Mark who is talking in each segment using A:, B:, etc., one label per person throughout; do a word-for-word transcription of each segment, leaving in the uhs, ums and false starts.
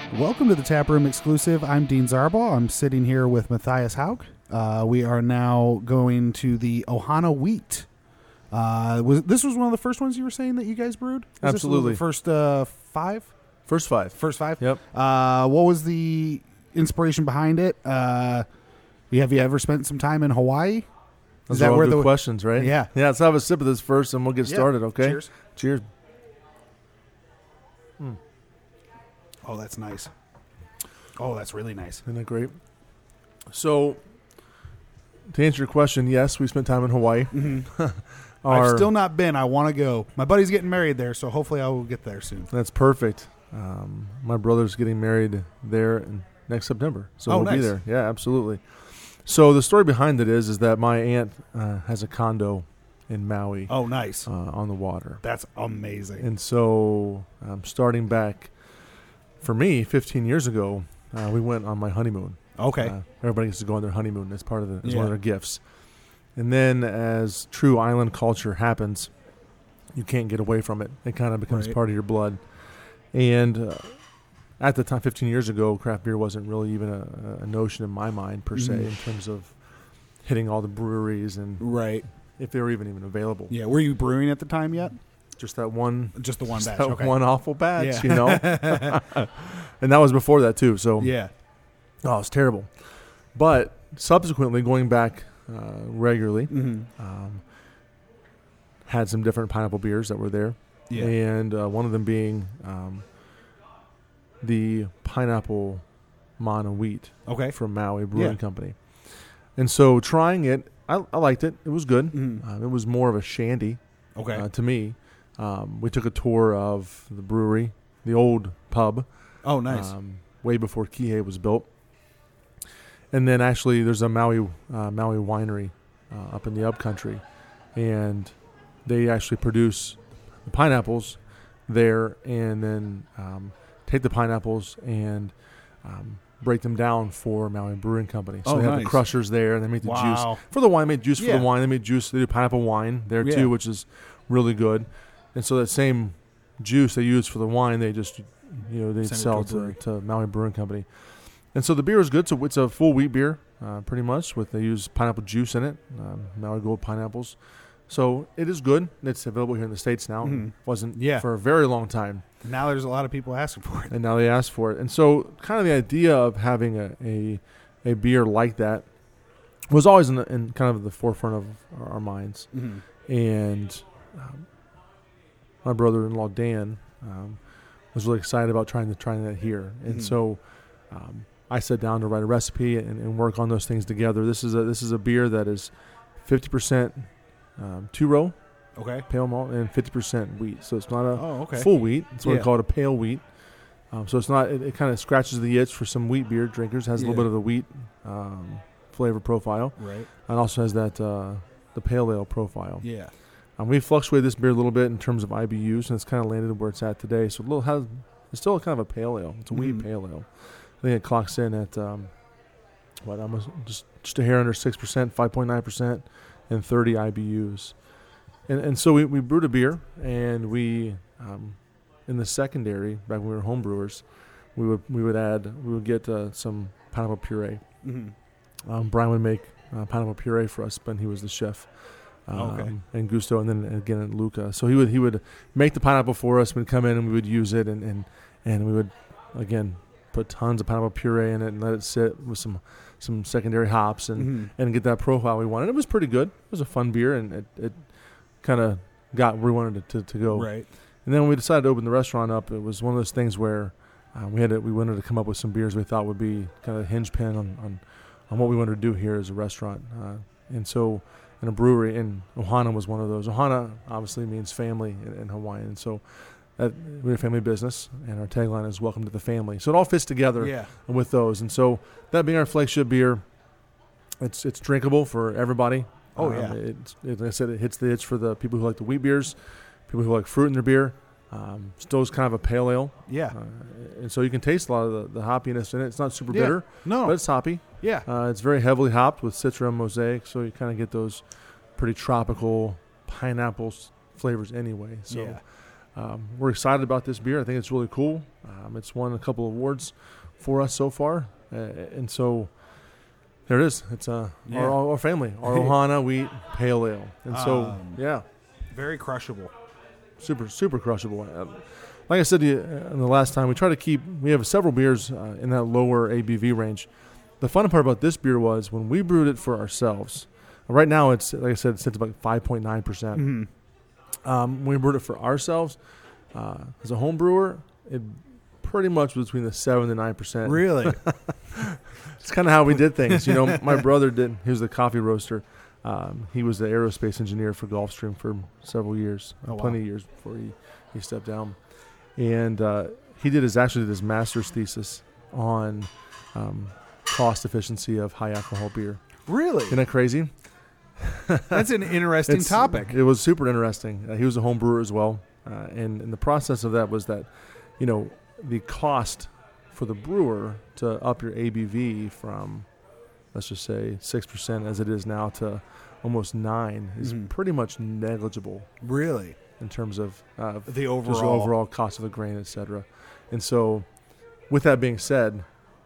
A: Welcome to the Taproom Exclusive. I'm Dean Zarbaugh. I'm sitting here with Matthias Hauk. Uh, we are now going to the Ohana Wheat. Uh, was this was one of the first ones you were saying that you guys brewed? Was
B: Absolutely.
A: This the first uh, five?
B: First five.
A: First five?
B: Yep.
A: Uh, what was the inspiration behind it? Uh, have you ever spent some time in Hawaii?
B: Those are all good questions, right?
A: Yeah.
B: Yeah, let's have a sip of this first and we'll get
A: Yeah.
B: started, okay?
A: Cheers.
B: Cheers.
A: Oh, that's nice. Oh, that's really nice.
B: Isn't that great? So, to answer your question, yes, we spent time in Hawaii.
A: Mm-hmm.
B: Our-
A: I've still not been. I want to go. My buddy's getting married there, so hopefully I will get there soon.
B: That's perfect. Um, my brother's getting married there in next September, so
A: Oh,
B: we'll
A: nice.
B: be there. Yeah, absolutely. So the story behind it is, is that my aunt uh, has a condo in Maui
A: Oh, nice.
B: uh, on the water.
A: That's amazing.
B: And so, um, starting back for me, fifteen years ago, uh, we went on my honeymoon.
A: Okay.
B: Uh, everybody gets to go on their honeymoon as part of the, as one
A: Yeah.
B: of their gifts. And then, as true island culture happens, you can't get away from it. It kind of becomes
A: Right.
B: part of your blood. And uh, at the time, fifteen years ago, craft beer wasn't really even a, a notion in my mind per se,
A: Mhm.
B: in terms of hitting all the breweries and
A: Right.
B: if they were even even available.
A: Yeah. Were you brewing at the time yet?
B: Just that one.
A: Just the one
B: just
A: batch.
B: that
A: Okay.
B: one awful batch,
A: Yeah.
B: you know. And that was before that too. So
A: Yeah.
B: oh, it's terrible. But subsequently, going back uh, regularly,
A: Mm-hmm.
B: um, had some different pineapple beers that were there,
A: Yeah.
B: and uh, one of them being um, the pineapple Mana Wheat
A: Okay.
B: from Maui Brewing
A: Yeah.
B: Company. And so, trying it, I, I liked it. It was good.
A: Mhm.
B: Um, it was more of a shandy
A: Okay.
B: uh, to me. Um, we took a tour of the brewery, the old pub.
A: oh, nice.
B: Um, way before Kihei was built. And then actually there's a Maui uh, Maui winery uh, up in the upcountry, and they actually produce the pineapples there, and then um, take the pineapples and um, break them down for Maui Brewing Company. So
A: Oh,
B: they have
A: nice.
B: the crushers there, and they make the juice
A: Wow.
B: for the wine. They make juice for
A: Yeah.
B: the wine. They make juice. They do pineapple wine there
A: Yeah.
B: too, which is really good. And so that same juice they use for the wine, they just you know they
A: Send it to
B: sell
A: a
B: to,
A: brewery.
B: to Maui Brewing Company. And so the beer is good. So it's a full wheat beer, uh, pretty much. With they use pineapple juice in it, um, Maui Gold pineapples. So it is good. It's available here in the States now.
A: Mhm.
B: Wasn't
A: Yeah.
B: for a very long time,
A: Now there's a lot of people asking for it.
B: and now they ask for it. And so, kind of the idea of having a a, a beer like that was always in, the, in kind of the forefront of our, our minds.
A: Mm-hmm.
B: And um, my brother-in-law Dan um, was really excited about trying to trying that here, and
A: Mhm.
B: so um, I sat down to write a recipe and, and work on those things together. This is a this is a beer that is fifty percent um, two row
A: Okay.
B: pale malt and fifty percent wheat, so it's not a
A: Oh, okay.
B: full wheat. It's what
A: Yeah.
B: we call it, a pale wheat. Um, so it's not. It, it kind of scratches the itch for some wheat beer drinkers. Has a
A: Yeah.
B: little bit of the wheat um, flavor profile,
A: Right.
B: and also has that uh, the pale ale profile.
A: Yeah.
B: Um, we fluctuated this beer a little bit in terms of I B Us, and it's kind of landed where it's at today. So a little has it's still kind of a pale ale. It's a wheat
A: Mhm.
B: pale ale. I think it clocks in at um, what almost just just a hair under six percent, five point nine percent, and thirty I B Us. And and so we, we brewed a beer, and we um, in the secondary back when we were home brewers, we would we would add we would get uh, some pineapple puree.
A: Mm-hmm.
B: Um, Brian would make uh, pineapple puree for us when he was the chef. Um,
A: Okay.
B: And Gusto, and then again at Luca. So he would he would make the pineapple for us. We'd come in and we would use it, and, and, and we would again put tons of pineapple puree in it and let it sit with some some secondary hops and,
A: Mm-hmm.
B: and get that profile we wanted. It was pretty good. It was a fun beer, and it, it kind of got where we wanted it to, to go.
A: Right.
B: And then when we decided to open the restaurant up, it was one of those things where uh, we had to, we wanted to come up with some beers we thought would be kind of a hinge pin on, on, on what we wanted to do here as a restaurant. Uh, and so in a brewery, and Ohana was one of those. Ohana obviously means family in, in Hawaiian. And so that, we're a family business, and our tagline is welcome to the family. So it all fits together
A: Yeah.
B: with those. And so that being our flagship beer, it's it's drinkable for everybody.
A: Oh,
B: Um,
A: yeah.
B: It's, it, like I said, it hits the itch for the people who like the wheat beers, people who like fruit in their beer. Um, still is kind of a pale ale.
A: Yeah.
B: Uh, and so you can taste a lot of the, the hoppiness in it. It's not super
A: Yeah.
B: bitter,
A: No.
B: but it's hoppy.
A: Yeah.
B: Uh, it's very heavily hopped with Citra and Mosaic, so you kind of get those pretty tropical pineapple s- flavors anyway. So
A: Yeah.
B: um, we're excited about this beer. I think it's really cool. Um, it's won a couple of awards for us so far, uh, and so there it is. It's uh,
A: Yeah.
B: our, our family, our Ohana Wheat Pale Ale, and so
A: Um,
B: yeah,
A: Very crushable.
B: super super crushable. Um, like I said to you, uh, in the last time, we try to keep. We have several beers uh, in that lower A B V range. The fun part about this beer was when we brewed it for ourselves. Right now, it's like I said, it sits about five point nine percent.
A: Mm-hmm.
B: Um, when we brewed it for ourselves, uh, as a home brewer, it pretty much was between the seven to nine percent.
A: Really?
B: It's kind of how we did things. You know, my brother did. He was the coffee roaster. Um, he was the aerospace engineer for Gulfstream for several years,
A: Oh, wow.
B: plenty of years before he, he stepped down. And uh, he did his actually did his master's thesis on um, cost efficiency of high alcohol beer.
A: Really?
B: Isn't that crazy?
A: That's an interesting
B: It's-
A: topic.
B: It was super interesting. Uh, he was a home brewer as well, uh, and, and the process of that was that, you know, the cost for the brewer to up your A B V from, let's just say six percent as it is now to almost nine is
A: Mhm.
B: pretty much negligible
A: Really?
B: in terms of uh,
A: The
B: just
A: overall.
B: the overall cost of the grain, et cetera. And so, with that being said,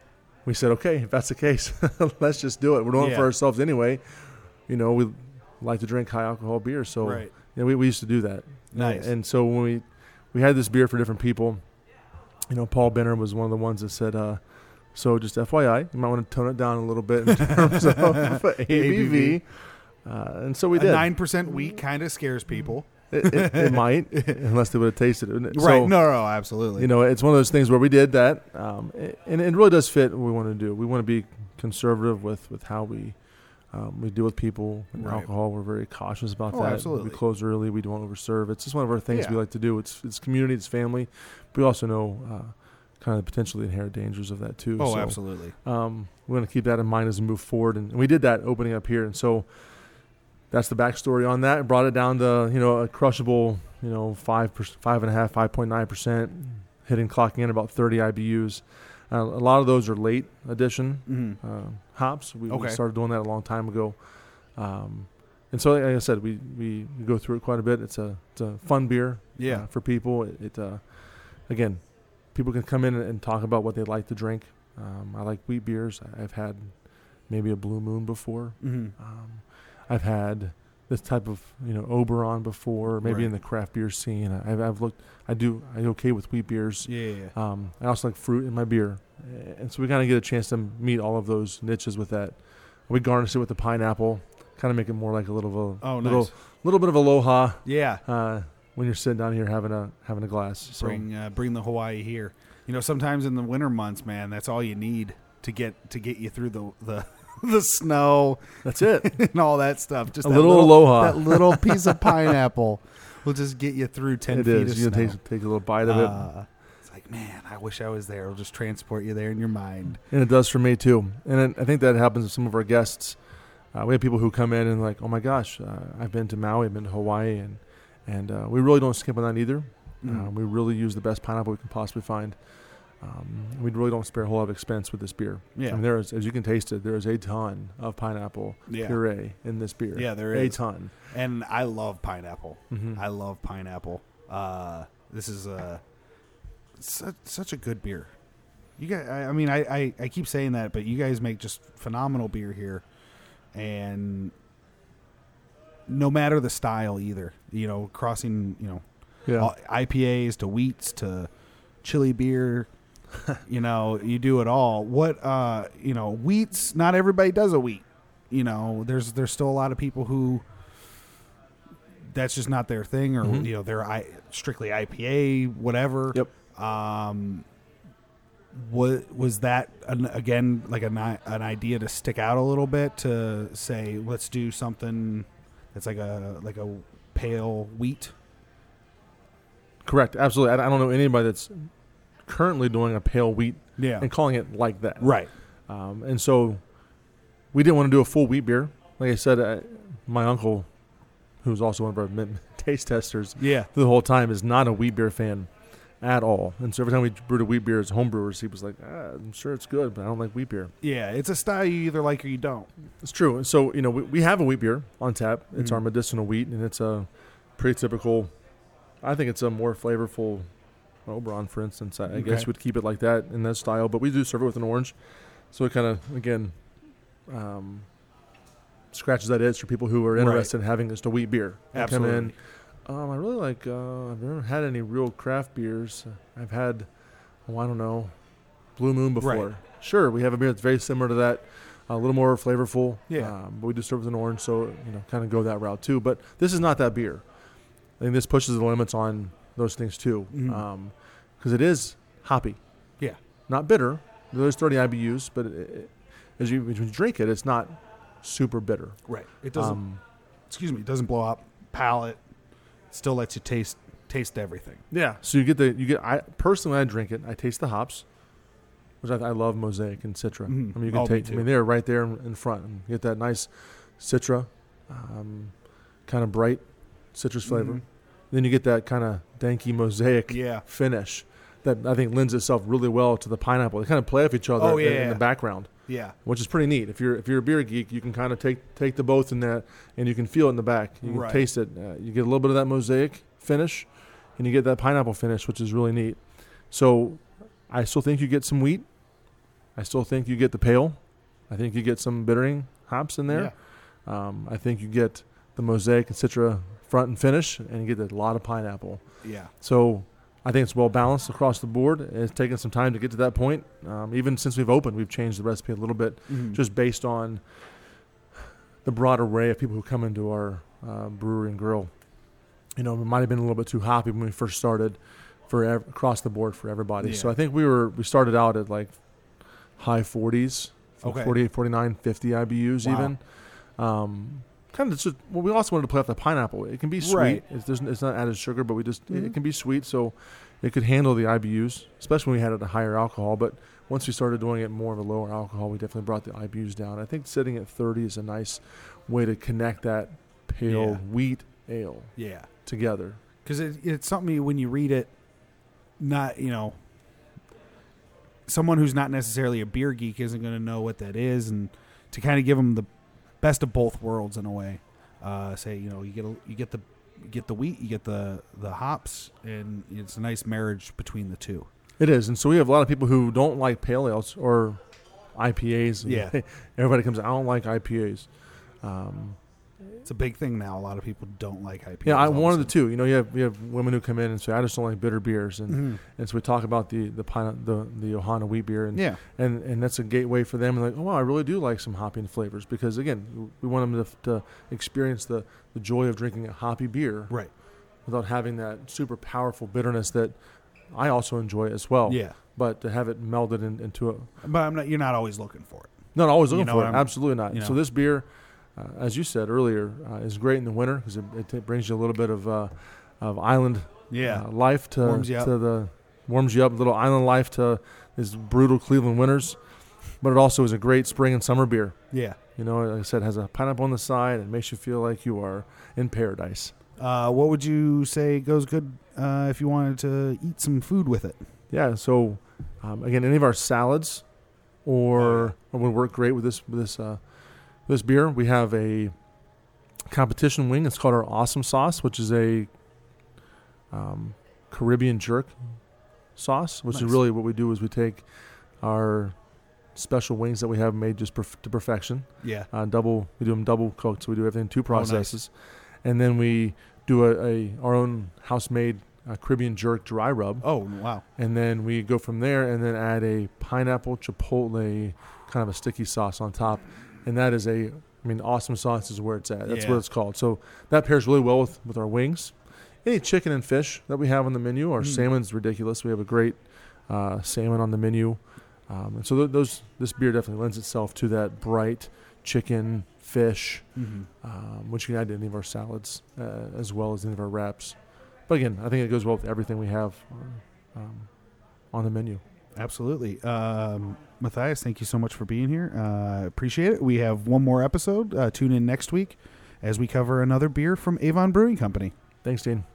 B: we said, okay, if that's the case, let's just do it. We're doing it
A: Yeah.
B: for ourselves anyway. You know, we like to drink high alcohol beer, so
A: Right.
B: you know, we, we used to do that.
A: Nice.
B: And so when we we had this beer for different people, you know, Paul Benner was one of the ones that said, uh, so just F Y I, you might want to tone it down a little bit in terms of A B V. Uh, and so we
A: a
B: did.
A: nine percent wheat kind of scares people.
B: It, it, it might, unless they would have tasted it.
A: Right.
B: So,
A: no, no, absolutely.
B: you know, it's one of those things where we did that, um, and it really does fit what we want to do. We want to be conservative with, with how we um, we deal with people and
A: Right.
B: alcohol. We're very cautious about
A: Oh,
B: that.
A: absolutely.
B: We close early. We don't overserve. It's just one of our things
A: Yeah.
B: we like to do. It's it's community, it's family. But we also know uh, kind of the potentially inherent dangers of that too.
A: Oh,
B: So,
A: absolutely.
B: um, we want to keep that in mind as we move forward, and we did that opening up here. And so that's the backstory on that. It brought it down to, you know, a crushable, you know, five, five and a half, five point nine percent, hitting clocking in about thirty I B Us. Uh, a lot of those are late addition
A: Mm-hmm.
B: uh, hops. We, we
A: Okay.
B: started doing that a long time ago. Um, and so, like I said, we, we, we go through it quite a bit. It's a, it's a fun beer
A: Yeah.
B: uh, for people. It, it uh, again, people can come in and, and talk about what they like to drink. Um, I like wheat beers. I've had maybe a Blue Moon before.
A: Mm-hmm.
B: Um, I've had this type of, you know, Oberon before, maybe
A: Right.
B: in the craft beer scene. I- I've, I've looked, I do, I'm okay with wheat beers.
A: Yeah. yeah.
B: Um, I also like fruit in my beer. And so we kind of get a chance to meet all of those niches with that. We garnish it with the pineapple, kind of make it more like a little, of a,
A: Oh,
B: little,
A: nice.
B: little bit of aloha
A: Yeah.
B: uh, when you're sitting down here having a having a glass. So
A: Bring uh, bring the Hawaii here. You know, sometimes in the winter months, man, that's all you need to get to get you through the the, the snow
B: that's it.
A: and all that stuff. Just
B: A
A: that
B: little aloha.
A: That little piece of pineapple will just get you through ten
B: It
A: feet
B: is.
A: of
B: You
A: snow.
B: can take, take a little bite of it.
A: Uh, it's like, man, I wish I was there. It'll just transport you there in your mind.
B: And it does for me too. And it, I think that happens with some of our guests. Uh, we have people who come in and like, oh my gosh, uh, I've been to Maui, I've been to Hawaii, and and uh, we really don't skip on that either.
A: Mm.
B: Uh, we really use the best pineapple we can possibly find. Um, we really don't spare a whole lot of expense with this beer.
A: Yeah.
B: I mean, there is, as you can taste it, there is a ton of pineapple
A: Yeah.
B: puree in this beer.
A: Yeah, there
B: a
A: is.
B: ton.
A: And I love pineapple.
B: Mhm.
A: I love pineapple. Uh, this is a such, such a good beer. You guys, I, I mean, I, I, I keep saying that, but you guys make just phenomenal beer here, and no matter the style either. You know, crossing you know
B: Yeah.
A: all- I P As to wheats to chili beer. You know, you do it all. What uh, you know, wheats. Not everybody does a wheat. You know, there's there's still a lot of people who that's just not their thing, or
B: Mhm.
A: you know, they're I, strictly I P A, whatever.
B: Yep.
A: Um, was was that an, again like an an idea to stick out a little bit to say let's do something that's like a like a pale wheat?
B: Correct. Absolutely. I, I don't know anybody that's currently doing a pale wheat
A: Yeah.
B: and calling it like that.
A: Right.
B: Um, and so we didn't want to do a full wheat beer. Like I said, uh, my uncle, who's also one of our min- taste testers,
A: Yeah.
B: the whole time is not a wheat beer fan at all. And so every time we brewed a wheat beer as home brewers, he was like, ah, I'm sure it's good, but I don't like wheat beer.
A: Yeah. It's a style you either like or you don't.
B: It's true. And so, you know, we, we have a wheat beer on tap. It's
A: Mhm.
B: our medicinal wheat, and it's a pretty typical I think it's a more flavorful Oberon, for instance. I, I
A: Okay.
B: guess we'd keep it like that in that style, but we do serve it with an orange. So it kind of, again, um, scratches that itch for people who are
A: Right.
B: interested in having just a wheat beer. They
A: Absolutely.
B: Come in. Um, I really like, uh, I've never had any real craft beers. I've had, oh, I don't know, Blue Moon before.
A: Right.
B: Sure, we have a beer that's very similar to that, a little more flavorful.
A: Yeah.
B: Um, but we do serve with an orange, so, you know, kind of go that route too. But this is not that beer. I think this pushes the limits on those things too.
A: Mhm.
B: Um, because it is hoppy.
A: Yeah.
B: Not bitter. There's thirty I B Us, but it, it, as you when you drink it, it's not super bitter.
A: Right. It doesn't.
B: Um,
A: excuse me. It doesn't blow up palate. Still lets you taste taste everything.
B: yeah. So you get the you get. I personally, when I drink it, I taste the hops, which I, I love Mosaic and Citra.
A: Mhm.
B: I mean, you can
A: Oh, me
B: take. I
A: too.
B: mean, they're right there in, in front. And you get that nice Citra, um, kind of bright citrus flavor.
A: Mhm.
B: Then you get that kind of danky Mosaic
A: Yeah.
B: finish that I think lends itself really well to the pineapple. They kind of play off each other
A: Oh,
B: in,
A: yeah.
B: in the background,
A: Yeah.
B: which is pretty neat. If you're if you're a beer geek, you can kind of take take the both in that, and you can feel it in the back. You can
A: Right.
B: taste it. Uh, you get a little bit of that Mosaic finish, and you get that pineapple finish, which is really neat. So I still think you get some wheat. I still think you get the pale. I think you get some bittering hops in there. Um, I think you get the Mosaic and Citra front and finish, and you get a lot of pineapple.
A: Yeah.
B: So I think it's well balanced across the board. It's taken some time to get to that point. Um, even since we've opened, we've changed the recipe a little bit,
A: Mhm.
B: just based on the broad array of people who come into our uh, brewery and grill. You know, it might have been a little bit too hoppy when we first started for ev- across the board for everybody. So
A: Yeah.
B: I think we were we started out at like high forties,
A: Okay.
B: forty-eight, forty-nine, fifty I B Us
A: Wow.
B: even. Um, kind of just well, we also wanted to play off the pineapple. It can be sweet.
A: Right.
B: It's, there's, it's not added sugar, but we just it,
A: Mhm.
B: it can be sweet, so it could handle the I B Us, especially when we had it at a higher alcohol. But once we started doing it more of a lower alcohol, we definitely brought the I B Us down. I think sitting at thirty is a nice way to connect that pale
A: Yeah.
B: wheat ale
A: Yeah.
B: together.
A: Because it, it's something you, when you read it, not, you know, someone who's not necessarily a beer geek isn't going to know what that is. And to kind of give them the best of both worlds in a way, uh, say, you know, you get a, you get the you get the wheat, you get the, the hops, and it's a nice marriage between the two.
B: It is, and so we have a lot of people who don't like pale ales or I P As.
A: Yeah.
B: Everybody comes, I don't like I P As. Um,
A: It's a big thing now. A lot of people don't like I P As.
B: yeah, I,
A: all of a
B: one of the
A: sudden.
B: two. You know, you have you have women who come in and say, I just don't like bitter beers, and
A: Mhm.
B: and so we talk about the the pine, the the Ohana wheat beer, and
A: Yeah.
B: and and that's a gateway for them. And like, oh wow, I really do like some hoppy flavors because again, we want them to, to experience the the joy of drinking a hoppy beer
A: Right.
B: without having that super powerful bitterness that I also enjoy as well.
A: Yeah.
B: But to have it melded in, into a
A: But I'm not. You're not always looking for it.
B: not always
A: You
B: looking
A: know
B: for
A: what
B: it.
A: I'm-
B: Absolutely not.
A: you
B: So
A: know.
B: this beer, uh, as you said earlier, uh, is great in the winter because it, it, it brings you a little bit of uh, of island
A: Yeah.
B: uh, life to
A: Warms you up.
B: to the warms you up, a little island life to these brutal Cleveland winters. But it also is a great spring and summer beer.
A: Yeah.
B: You know, like I said, it has a pineapple on the side and makes you feel like you are in paradise.
A: Uh, what would you say goes good uh, if you wanted to eat some food with it?
B: Yeah. So um, again, any of our salads or, or would work great with this with this uh, this beer. We have a competition wing. It's called our Awesome Sauce, which is a um, Caribbean jerk sauce, which
A: Nice.
B: is really what we do is we take our special wings that we have made just perf- to perfection.
A: Yeah.
B: Uh, double, we do them double cooked, so we do everything in two
A: Oh, nice.
B: processes, and then we do a, a our own house made uh, Caribbean jerk dry rub,
A: Oh, wow.
B: and then we go from there and then add a pineapple chipotle kind of a sticky sauce on top, and that is a, I mean, Awesome Sauce is where it's at. That's
A: Yeah.
B: what it's called. So that pairs really well with, with our wings. Any chicken and fish that we have on the menu, our
A: Mm.
B: salmon's ridiculous. We have a great uh, salmon on the menu, um, and so th- those this beer definitely lends itself to that bright chicken, fish,
A: Mm-hmm.
B: um, which you can add to any of our salads uh, as well as any of our wraps. But again, I think it goes well with everything we have um, on the menu.
A: Absolutely. Um, Matthias, thank you so much for being here. Uh, appreciate it. We have one more episode. Uh, tune in next week as we cover another beer from Avon Brewing Company.
B: Thanks, Dean.